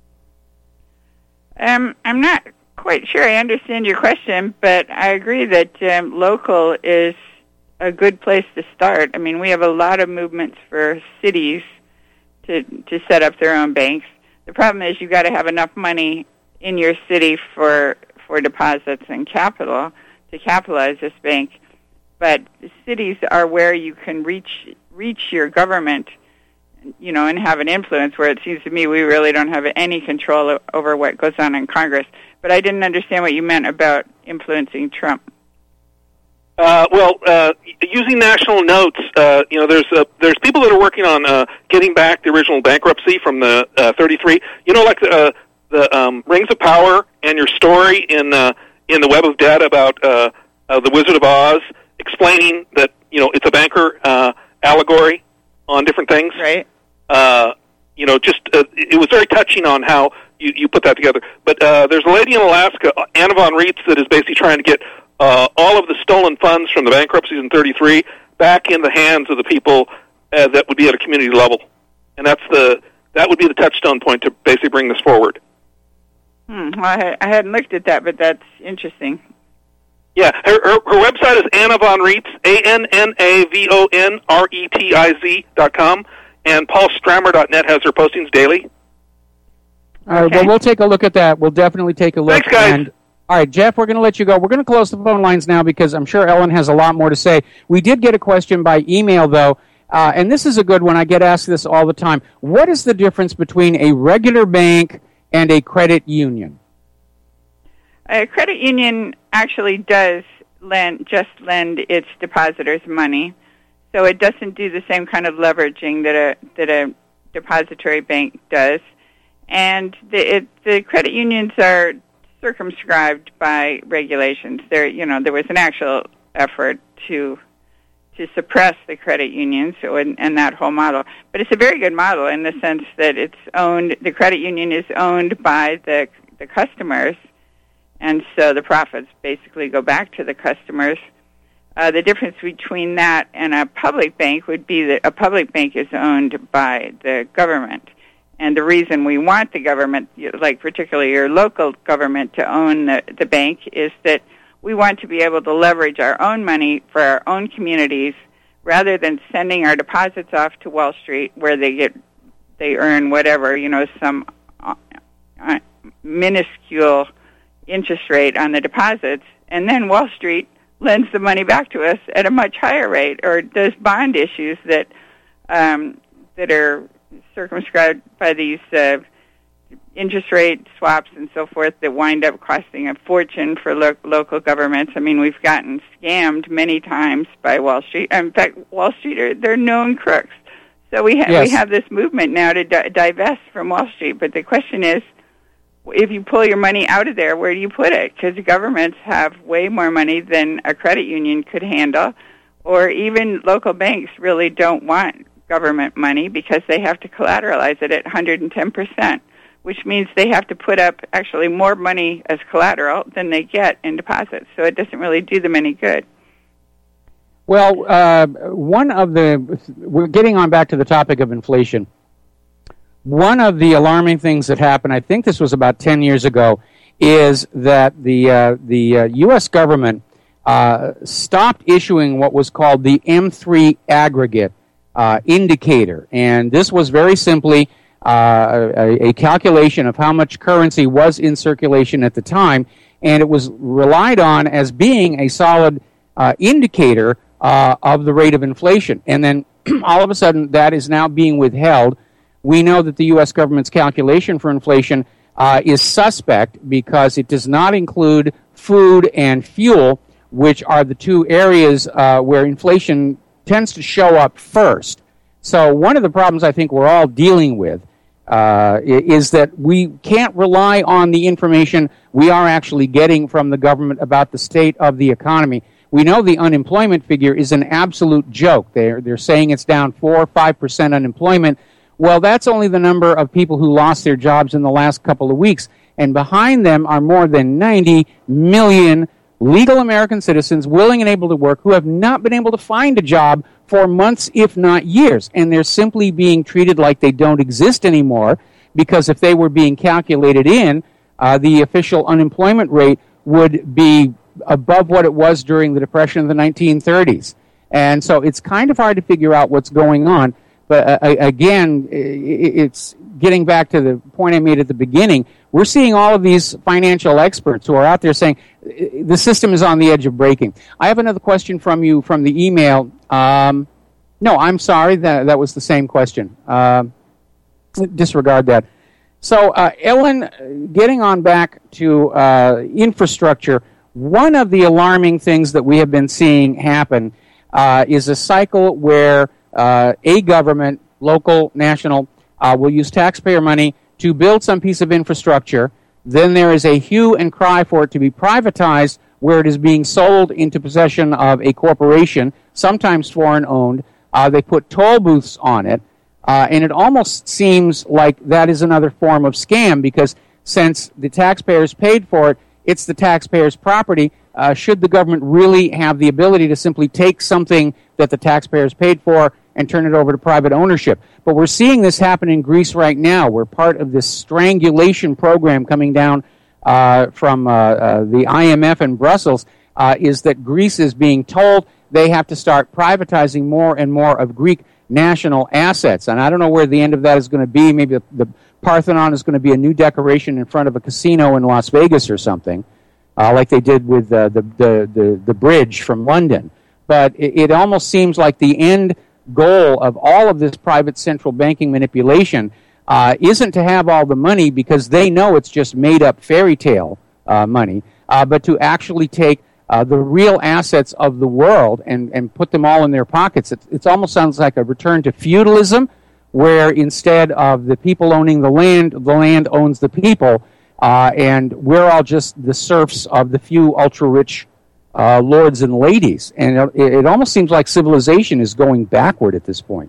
Um, I'm not quite sure I understand your question, but I agree that um, local is a good place to start. I mean, we have a lot of movements for cities to to set up their own banks. The problem is you've got to have enough money in your city for for deposits and capital to capitalize this bank. But cities are where you can reach reach your government, you know, and have an influence, where it seems to me we really don't have any control o- over what goes on in Congress. But I didn't understand what you meant about influencing Trump. Uh, well, uh, using national notes, uh, you know, there's uh, there's people that are working on uh, getting back the original bankruptcy from the uh, thirty-three. You know, like the uh, the um, Rings of Power and your story in uh, in the Web of Debt about uh, uh, the Wizard of Oz, explaining that you know it's a banker uh, allegory on different things. Right. Uh, you know, just uh, it was very touching on how you, you put that together. But uh, there's a lady in Alaska, Anna von Reitz, that is basically trying to get Uh, all of the stolen funds from the bankruptcies in thirty-three back in the hands of the people uh, that would be at a community level, and that's the that would be the touchstone point to basically bring this forward. Hmm. Well, I, ha- I hadn't looked at that, but that's interesting. Yeah, her, her, her website is Anna von Reitz, A N N A V O N R E T I Z dot com, and paul strammer dot net has her postings daily. All right, well, we'll take a look at that. We'll definitely take a look. Thanks, guys. And, all right, Jeff, we're going to let you go. We're going to close the phone lines now because I'm sure Ellen has a lot more to say. We did get a question by email, though, uh, and this is a good one. I get asked this all the time. What is the difference between a regular bank and a credit union? A credit union actually does lend, just lend its depositors money, so it doesn't do the same kind of leveraging that a that a depository bank does. And the it, the credit unions are circumscribed by regulations. There, you know, there was an actual effort to to suppress the credit unions and, and that whole model. But it's a very good model in the sense that it's owned. The credit union is owned by the the customers, and so the profits basically go back to the customers. Uh, the difference between that and a public bank would be that a public bank is owned by the government. And the reason we want the government, like particularly your local government, to own the, the bank is that we want to be able to leverage our own money for our own communities rather than sending our deposits off to Wall Street where they get they earn whatever, you know, some uh, uh, minuscule interest rate on the deposits, and then Wall Street lends the money back to us at a much higher rate, or does bond issues that um, that are circumscribed by these uh, interest rate swaps and so forth that wind up costing a fortune for lo- local governments. I mean, we've gotten scammed many times by Wall Street. In fact, Wall Street are they're known crooks. So we ha- Yes. we have this movement now to di- divest from Wall Street. But the question is, if you pull your money out of there, where do you put it? Because the governments have way more money than a credit union could handle, or even local banks really don't want government money because they have to collateralize it at one hundred ten percent, which means they have to put up actually more money as collateral than they get in deposits. So it doesn't really do them any good. Well, uh, one of the, we're getting on back to the topic of inflation. One of the alarming things that happened, I think this was about ten years ago, is that the uh, the uh, U S government uh, stopped issuing what was called the M three aggregate uh, indicator. And this was very simply uh, a, a calculation of how much currency was in circulation at the time, and it was relied on as being a solid uh, indicator uh, of the rate of inflation. And then all of a sudden, that is now being withheld. We know that the U S government's calculation for inflation uh, is suspect because it does not include food and fuel, which are the two areas uh, where inflation tends to show up first. So one of the problems I think we're all dealing with uh, is that we can't rely on the information we are actually getting from the government about the state of the economy. We know the unemployment figure is an absolute joke. They're, they're saying it's down four or five percent unemployment. Well, that's only the number of people who lost their jobs in the last couple of weeks. And behind them are more than ninety million legal American citizens willing and able to work who have not been able to find a job for months, if not years. And they're simply being treated like they don't exist anymore, because if they were being calculated in, uh, the official unemployment rate would be above what it was during the Depression of the nineteen thirties. And so it's kind of hard to figure out what's going on. But uh, again, it's getting back to the point I made at the beginning. We're seeing all of these financial experts who are out there saying the system is on the edge of breaking. I have another question from you from the email. Um, no, I'm sorry. That, that was the same question. Uh, disregard that. So, uh, Ellen, getting on back to uh, infrastructure, one of the alarming things that we have been seeing happen uh, is a cycle where Uh, a government, local, national, uh, will use taxpayer money to build some piece of infrastructure. Then there is a hue and cry for it to be privatized, where it is being sold into possession of a corporation, sometimes foreign-owned. Uh, they put toll booths on it, uh, and it almost seems like that is another form of scam, because since the taxpayers paid for it, it's the taxpayers' property. Uh, should the government really have the ability to simply take something that the taxpayers paid for and turn it over to private ownership? But we're seeing this happen in Greece right now. We're part of this strangulation program coming down uh, from uh, uh, the I M F in Brussels, uh, is that Greece is being told they have to start privatizing more and more of Greek national assets. And I don't know where the end of that is going to be. Maybe the, the Parthenon is going to be a new decoration in front of a casino in Las Vegas or something, uh, like they did with uh, the, the, the, the bridge from London. But it, it almost seems like the end goal of all of this private central banking manipulation uh, isn't to have all the money, because they know it's just made-up fairy tale uh, money, uh, but to actually take uh, the real assets of the world and, and put them all in their pockets. It, it almost sounds like a return to feudalism, where instead of the people owning the land, the land owns the people, uh, and we're all just the serfs of the few ultra-rich Uh, lords and ladies. And it, it almost seems like civilization is going backward at this point.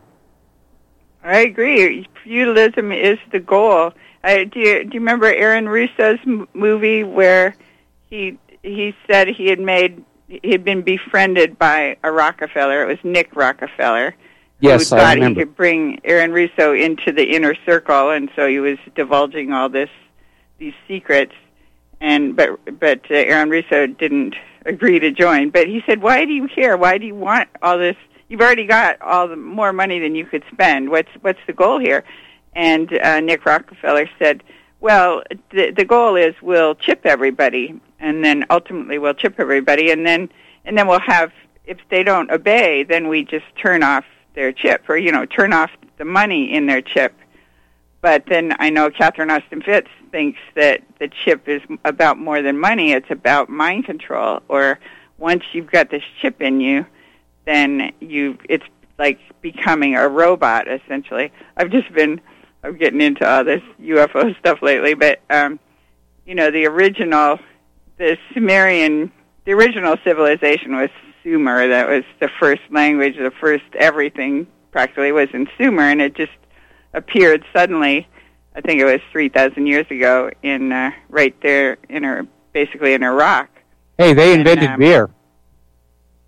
I agree. Feudalism is the goal. I, do, you, do you remember Aaron Russo's m- movie where he he said he had made he had been befriended by a Rockefeller? It was Nick Rockefeller. Yes, who I thought remember. he could bring Aaron Russo into the inner circle, and so he was divulging all this these secrets. And but but uh, Aaron Russo didn't agree to join. But he said, "Why do you care? Why do you want all this? You've already got all the more money than you could spend. What's what's the goal here?" And uh, Nick Rockefeller said, "Well, the the goal is we'll chip everybody, and then ultimately we'll chip everybody, and then and then we'll have, if they don't obey, then we just turn off their chip, or you know, turn off the money in their chip." But then I know Catherine Austin Fitts thinks that the chip is about more than money. It's about mind control. Or once you've got this chip in you, then you it's like becoming a robot, essentially. I've just been I'm getting into all this U F O stuff lately, but um, you know, the original, the Sumerian, the original civilization was Sumer. That was the first language, the first everything practically was in Sumer, and it just appeared suddenly. I think it was three thousand years ago in uh, right there in her, basically in Iraq. Hey, they invented and, um, beer.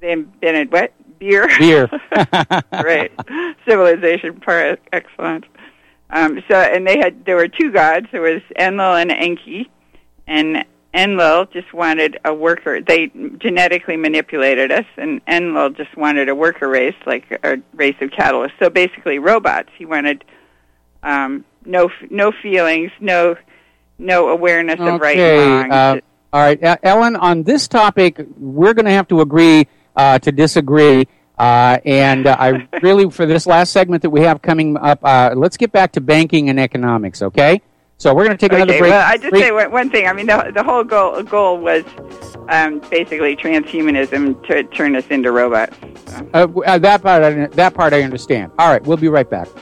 They invented what? Beer? Beer. Right. Civilization par excellence. Um, so, and they had, there were two gods. There was Enlil and Enki. And Enlil just wanted a worker. They genetically manipulated us, and Enlil just wanted a worker race, like a race of cattle. So basically robots. He wanted um, no no feelings, no no awareness okay. of right and wrong. Uh, all right, uh, Ellen, on this topic, we're going to have to agree uh, to disagree. Uh, and uh, I really, for this last segment that we have coming up, uh, let's get back to banking and economics, okay? So we're going to take okay, another break. Well, I just break. say one, one thing. I mean, the, the whole goal goal was um, basically transhumanism to turn us into robots. So. Uh, uh, that part, I, that part I understand. All right, we'll be right back.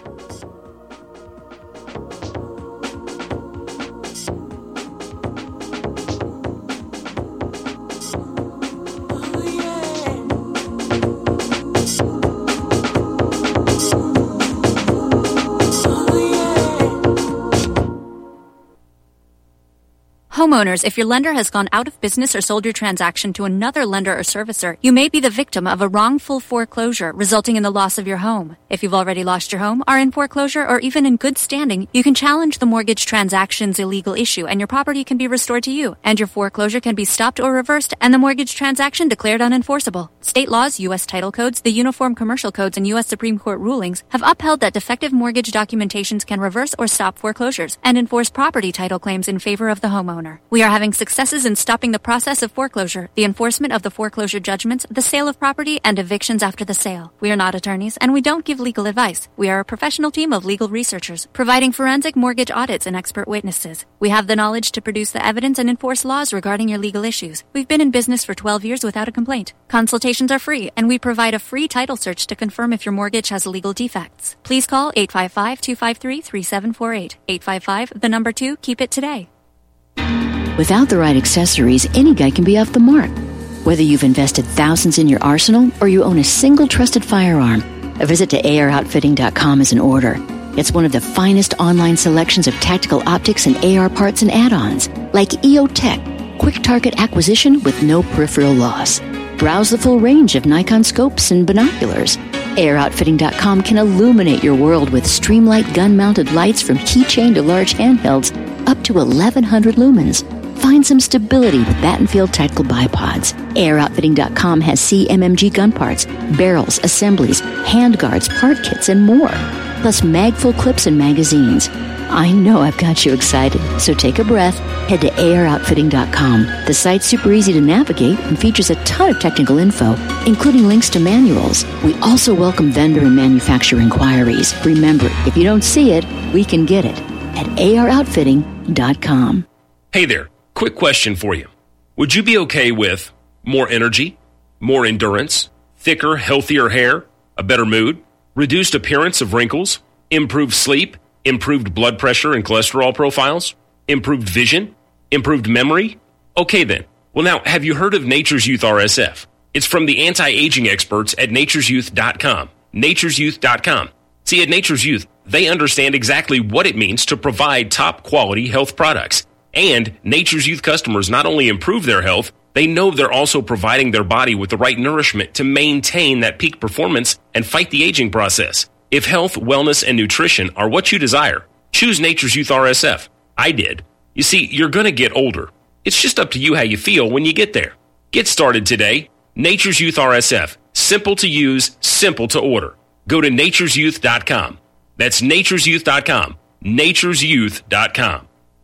Homeowners, if your lender has gone out of business or sold your transaction to another lender or servicer, you may be the victim of a wrongful foreclosure, resulting in the loss of your home. If you've already lost your home, are in foreclosure, or even in good standing, you can challenge the mortgage transaction's illegal issue, and your property can be restored to you, and your foreclosure can be stopped or reversed, and the mortgage transaction declared unenforceable. State laws, U S title codes, the Uniform Commercial Codes, and U S Supreme Court rulings have upheld that defective mortgage documentations can reverse or stop foreclosures and enforce property title claims in favor of the homeowner. We are having successes in stopping the process of foreclosure, the enforcement of the foreclosure judgments, the sale of property, and evictions after the sale. We are not attorneys, and we don't give legal advice. We are a professional team of legal researchers, providing forensic mortgage audits and expert witnesses. We have the knowledge to produce the evidence and enforce laws regarding your legal issues. We've been in business for twelve years without a complaint. Consultations are free, and we provide a free title search to confirm if your mortgage has legal defects. Please call eight five five, two five three, three seven four eight. eight five five, the number two, keep it today. Without the right accessories, any guy can be off the mark. Whether you've invested thousands in your arsenal or you own a single trusted firearm, a visit to A R outfitting dot com is in order. It's one of the finest online selections of tactical optics and A R parts and add-ons, like E O Tech, quick target acquisition with no peripheral loss. Browse the full range of Nikon scopes and binoculars. A R outfitting dot com can illuminate your world with Streamlight gun-mounted lights from keychain to large handhelds up to eleven hundred lumens. Find some stability with Battenfield Tactical Bipods. A R outfitting dot com has C M M G gun parts, barrels, assemblies, handguards, part kits, and more. Plus mag-full clips and magazines. I know I've got you excited, so take a breath. Head to A R outfitting dot com. The site's super easy to navigate and features a ton of technical info, including links to manuals. We also welcome vendor and manufacturer inquiries. Remember, if you don't see it, we can get it at A R outfitting dot com. Hey there. Quick question for you. Would you be okay with more energy, more endurance, thicker, healthier hair, a better mood, reduced appearance of wrinkles, improved sleep, improved blood pressure and cholesterol profiles, improved vision, improved memory? Okay then. Well now, have you heard of Nature's Youth R S F? It's from the anti-aging experts at natures youth dot com. natures youth dot com. See, at Nature's Youth, they understand exactly what it means to provide top quality health products. And Nature's Youth customers not only improve their health, they know they're also providing their body with the right nourishment to maintain that peak performance and fight the aging process. If health, wellness, and nutrition are what you desire, choose Nature's Youth R S F. I did. You see, you're going to get older. It's just up to you how you feel when you get there. Get started today. Nature's Youth R S F. Simple to use, simple to order. Go to natures youth dot com. That's natures youth dot com. natures youth dot com.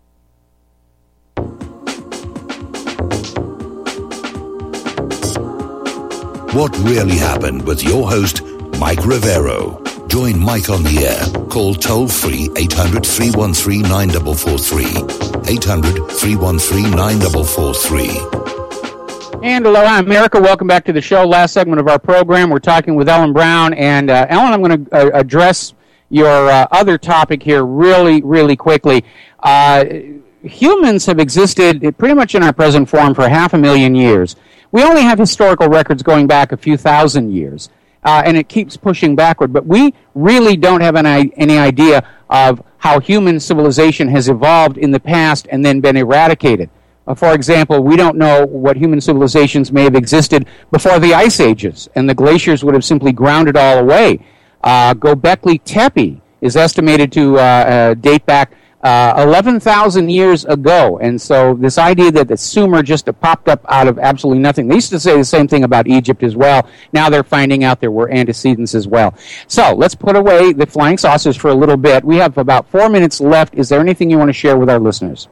What Really Happened with your host, Mike Rivero. Join Mike on the air. Call toll-free eight hundred, three one three, nine four four three. eight hundred, three one three, nine four four three. And aloha, America. Welcome back to the show. Last segment of our program. We're talking with Ellen Brown. And uh, Ellen, I'm going to uh, address your uh, other topic here really, really quickly. Uh, humans have existed pretty much in our present form for half a million years. We only have historical records going back a few thousand years, uh, and it keeps pushing backward. But we really don't have any, any idea of how human civilization has evolved in the past and then been eradicated. Uh, for example, we don't know what human civilizations may have existed before the ice ages, and the glaciers would have simply ground it all away. Uh, Göbekli Tepe is estimated to uh, uh, date back uh, eleven thousand years ago, and so this idea that the Sumer just popped up out of absolutely nothing. They used to say the same thing about Egypt as well. Now they're finding out there were antecedents as well. So let's put away the flying saucers for a little bit. We have about four minutes left. Is there anything you want to share with our listeners?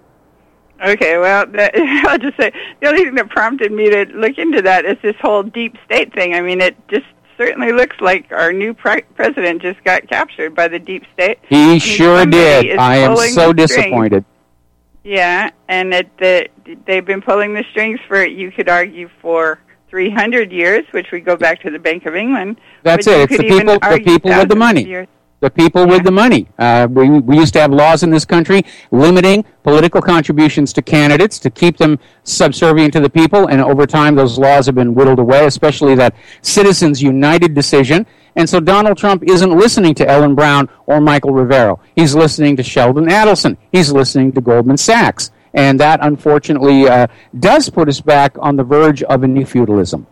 Okay, well, that, I'll just say the only thing that prompted me to look into that is this whole deep state thing. I mean, it just certainly looks like our new pre- president just got captured by the deep state. He I mean, sure did. I am so the disappointed. Strings. Yeah, and it, the, they've been pulling the strings for, you could argue, for three hundred years, which would go back to the Bank of England. That's but it. It's the people, the people with the money. Years. The people with the money. Uh, we, we used to have laws in this country limiting political contributions to candidates to keep them subservient to the people, and over time those laws have been whittled away, especially that Citizens United decision. And so Donald Trump isn't listening to Ellen Brown or Michael Rivero. He's listening to Sheldon Adelson. He's listening to Goldman Sachs. And that, unfortunately, uh, does put us back on the verge of a new feudalism.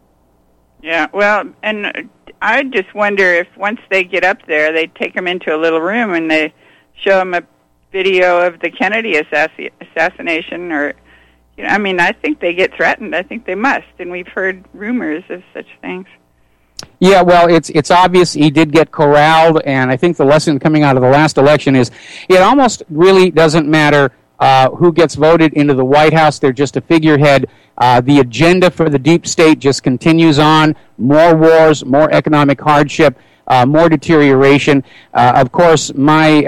Yeah, well, and I just wonder if once they get up there, they take them into a little room and they show them a video of the Kennedy assass- assassination, or, you know, I mean, I think they get threatened. I think they must, and we've heard rumors of such things. Yeah, well, it's it's obvious he did get corralled, and I think the lesson coming out of the last election is it almost really doesn't matter uh, who gets voted into the White House. They're just a figurehead. Uh, the agenda for the deep state just continues on. More wars, more economic hardship, uh, more deterioration. Uh, of course, my uh,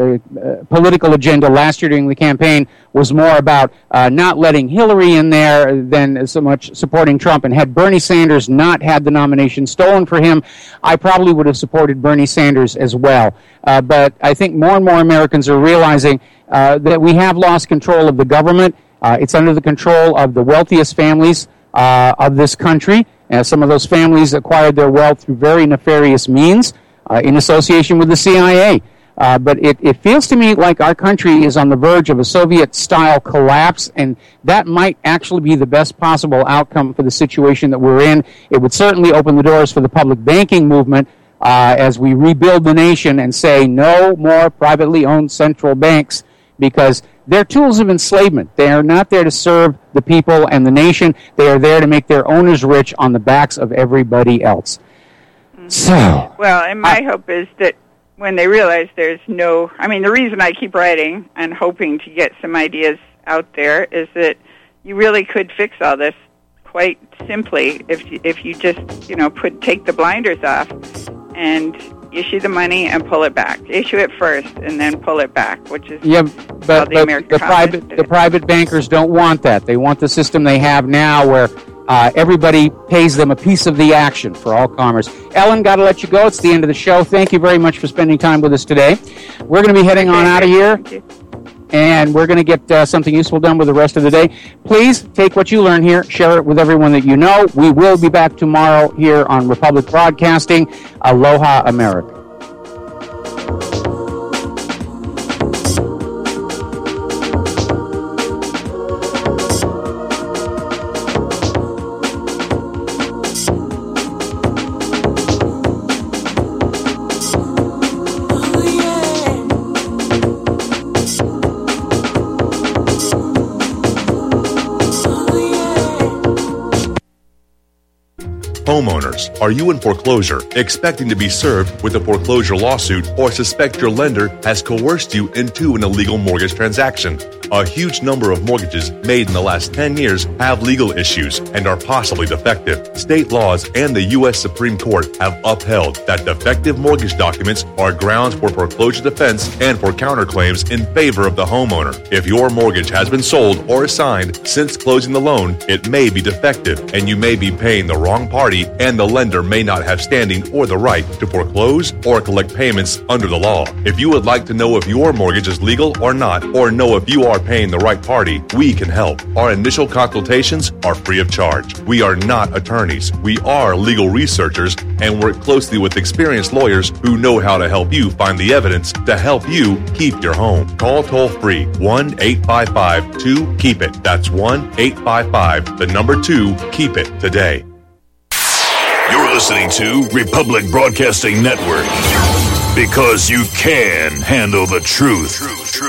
uh, political agenda last year during the campaign was more about uh, not letting Hillary in there than so much supporting Trump. And had Bernie Sanders not had the nomination stolen for him, I probably would have supported Bernie Sanders as well. Uh, but I think more and more Americans are realizing uh, that we have lost control of the government. Uh, it's under the control of the wealthiest families uh, of this country. Uh, some of those families acquired their wealth through very nefarious means uh, in association with the C I A. Uh, but it, it feels to me like our country is on the verge of a Soviet-style collapse, and that might actually be the best possible outcome for the situation that we're in. It would certainly open the doors for the public banking movement uh, as we rebuild the nation and say no more privately owned central banks, because they're tools of enslavement. They are not there to serve the people and the nation. They are there to make their owners rich on the backs of everybody else. Mm-hmm. So, well, and my uh, hope is that when they realize there's no, I mean, the reason I keep writing and hoping to get some ideas out there is that you really could fix all this quite simply if you, if you just, you know, put take the blinders off and issue the money and pull it back. Issue it first and then pull it back, which is yeah, but, how the but American the private the private bankers don't want that. They want the system they have now, where uh, everybody pays them a piece of the action for all commerce. Ellen, got to let you go. It's the end of the show. Thank you very much for spending time with us today. We're going to be heading on out of here, and we're going to get uh, something useful done with the rest of the day. Please take what you learn here, share it with everyone that you know. We will be back tomorrow here on Republic Broadcasting. Aloha, America. Homeowners, are you in foreclosure, expecting to be served with a foreclosure lawsuit, or suspect your lender has coerced you into an illegal mortgage transaction? A huge number of mortgages made in the last ten years have legal issues and are possibly defective. State laws and the U S Supreme Court have upheld that defective mortgage documents are grounds for foreclosure defense and for counterclaims in favor of the homeowner. If your mortgage has been sold or assigned since closing the loan, it may be defective and you may be paying the wrong party, and the lender may not have standing or the right to foreclose or collect payments under the law. If you would like to know if your mortgage is legal or not, or know if you are are paying the right party, we can help. Our initial consultations are free of charge. We are not attorneys. We are legal researchers and work closely with experienced lawyers who know how to help you find the evidence to help you keep your home. Call toll free one eight five five two keep it. That's one eight five five the number two keep it today. You're listening to Republic Broadcasting Network, because you can handle the truth. True, true.